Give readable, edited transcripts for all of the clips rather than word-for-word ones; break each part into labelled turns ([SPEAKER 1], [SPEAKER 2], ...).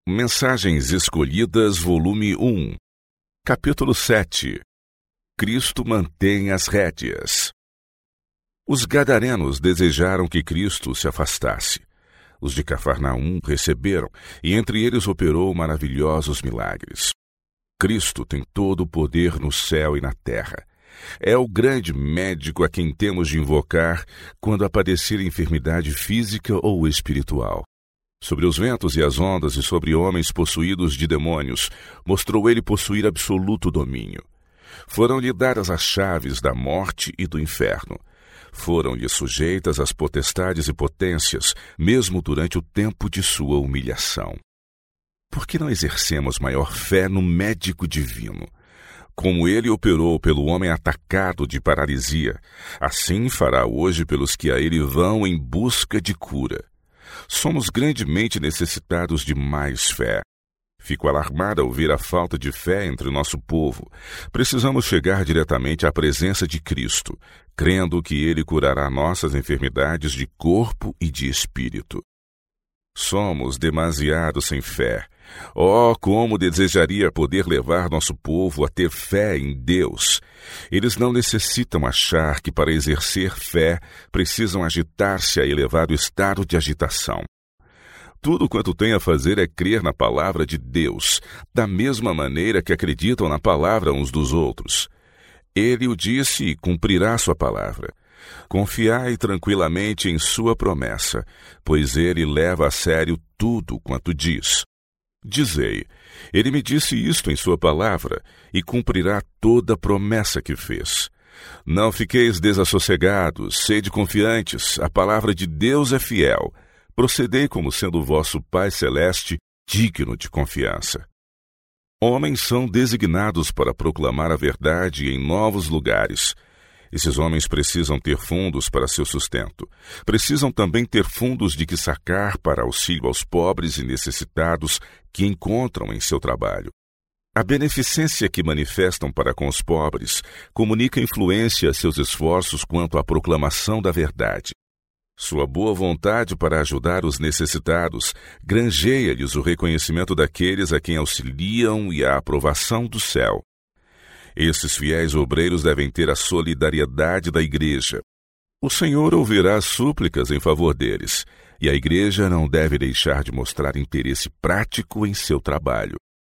[SPEAKER 1] Mensagens Escolhidas, volume 1, capítulo 7. Cristo mantém as rédeas. Os gadarenos desejaram que Cristo se afastasse. Os de Cafarnaum receberam, e entre eles operou maravilhosos milagres. Cristo tem todo o poder no céu e na terra. É o grande médico a quem temos de invocar quando aparecer enfermidade física ou espiritual. Sobre os ventos e as ondas e sobre homens possuídos de demônios, mostrou ele possuir absoluto domínio. Foram-lhe dadas as chaves da morte e do inferno. Foram-lhe sujeitas as potestades e potências, mesmo durante o tempo de sua humilhação. Por que não exercemos maior fé no médico divino? Como ele operou pelo homem atacado de paralisia, assim fará hoje pelos que a ele vão em busca de cura. Somos grandemente necessitados de mais fé. Fico alarmado ao ver a falta de fé entre o nosso povo. Precisamos chegar diretamente à presença de Cristo, crendo que Ele curará nossas enfermidades de corpo e de espírito. Somos demasiado sem fé. Oh, como desejaria poder levar nosso povo a ter fé em Deus! Eles não necessitam achar que para exercer fé precisam agitar-se a elevado estado de agitação. Tudo quanto tem a fazer é crer na palavra de Deus, da mesma maneira que acreditam na palavra uns dos outros. Ele o disse e cumprirá sua palavra. Confiai tranquilamente em sua promessa, pois ele leva a sério tudo quanto diz. Dizei, ele me disse isto em sua palavra, e cumprirá toda a promessa que fez. Não fiqueis desassossegados, sede confiantes, a palavra de Deus é fiel. Procedei como sendo vosso Pai Celeste digno de confiança. Homens são designados para proclamar a verdade em novos lugares. Esses homens precisam ter fundos para seu sustento. Precisam também ter fundos de que sacar para auxílio aos pobres e necessitados que encontram em seu trabalho. A beneficência que manifestam para com os pobres comunica influência a seus esforços quanto à proclamação da verdade. Sua boa vontade para ajudar os necessitados granjeia-lhes o reconhecimento daqueles a quem auxiliam e a aprovação do céu. Esses fiéis obreiros devem ter a solidariedade da igreja. O Senhor ouvirá as súplicas em favor deles, e a igreja não deve deixar de mostrar interesse prático em seu trabalho.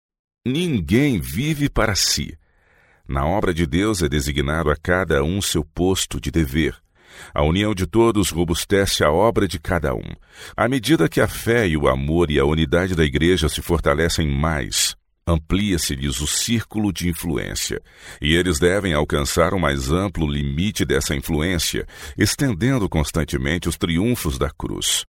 [SPEAKER 1] Ninguém vive para si. Na obra de Deus é designado a cada um seu posto de dever. A união de todos robustece a obra de cada um. À medida que a fé e o amor e a unidade da igreja se fortalecem mais, amplia-se-lhes o círculo de influência, e eles devem alcançar o mais amplo limite dessa influência, estendendo constantemente os triunfos da cruz.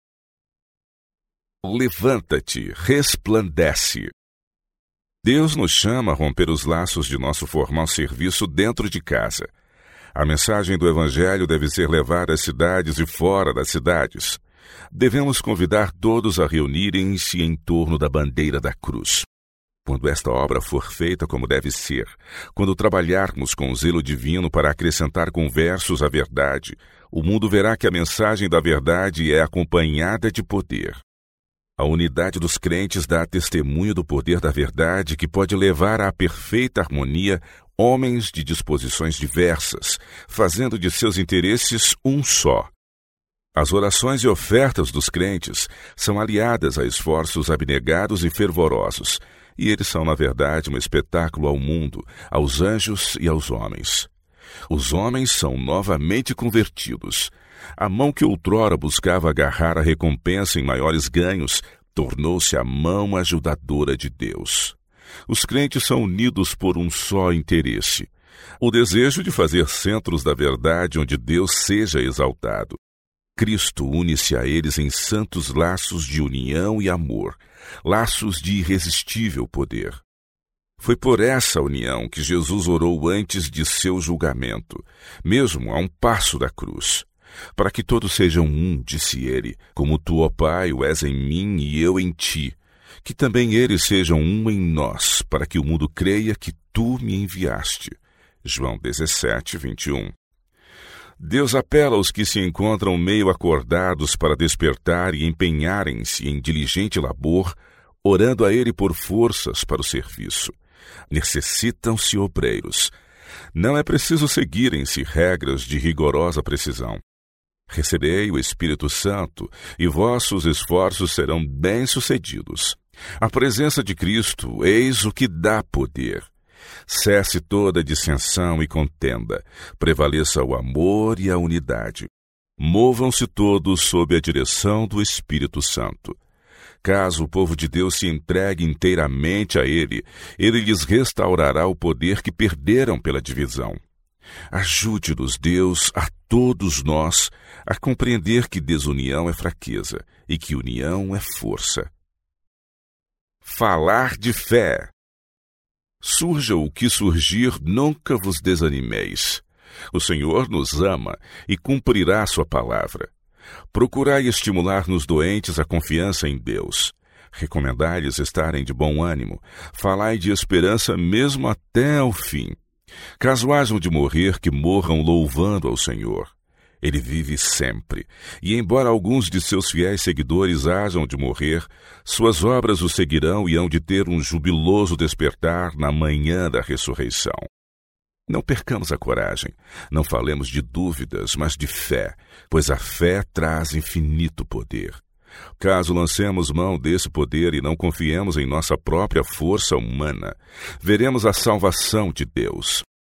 [SPEAKER 1] Levanta-te, resplandece. Deus nos chama a romper os laços de nosso formal serviço dentro de casa. A mensagem do Evangelho deve ser levada às cidades e fora das cidades. Devemos convidar todos a reunirem-se em torno da bandeira da cruz. Quando esta obra for feita como deve ser, quando trabalharmos com o zelo divino para acrescentar conversos à verdade, o mundo verá que a mensagem da verdade é acompanhada de poder. A unidade dos crentes dá testemunho do poder da verdade que pode levar à perfeita harmonia homens de disposições diversas, fazendo de seus interesses um só. As orações e ofertas dos crentes são aliadas a esforços abnegados e fervorosos, e eles são, na verdade, um espetáculo ao mundo, aos anjos e aos homens. Os homens são novamente convertidos. A mão que outrora buscava agarrar a recompensa em maiores ganhos tornou-se a mão ajudadora de Deus. Os crentes são unidos por um só interesse: o desejo de fazer centros da verdade onde Deus seja exaltado. Cristo une-se a eles em santos laços de união e amor, laços de irresistível poder. Foi por essa união que Jesus orou antes de seu julgamento, mesmo a um passo da cruz. Para que todos sejam um, disse ele, como tu, ó Pai, o és em mim e eu em ti, que também eles sejam um em nós, para que o mundo creia que tu me enviaste. João 17, 21. Deus apela aos que se encontram meio acordados para despertar e empenharem-se em diligente labor, orando a Ele por forças para o serviço. Necessitam-se obreiros. Não é preciso seguirem-se regras de rigorosa precisão. Recebei o Espírito Santo e vossos esforços serão bem-sucedidos. A presença de Cristo, eis o que dá poder. Cesse toda dissensão e contenda, prevaleça o amor e a unidade. Movam-se todos sob a direção do Espírito Santo. Caso o povo de Deus se entregue inteiramente a Ele, Ele lhes restaurará o poder que perderam pela divisão. Ajude-nos, Deus, a todos nós, a compreender que desunião é fraqueza e que união é força. Falar de fé. Surja o que surgir, nunca vos desanimeis. O Senhor nos ama e cumprirá sua palavra. Procurai estimular nos doentes a confiança em Deus. Recomendai-lhes estarem de bom ânimo. Falai de esperança mesmo até ao fim. Caso hajam de morrer, que morram louvando ao Senhor. Ele vive sempre, e embora alguns de seus fiéis seguidores hajam de morrer, suas obras o seguirão e hão de ter um jubiloso despertar na manhã da ressurreição. Não percamos a coragem, não falemos de dúvidas, mas de fé, pois a fé traz infinito poder. Caso lancemos mão desse poder e não confiemos em nossa própria força humana, veremos a salvação de Deus.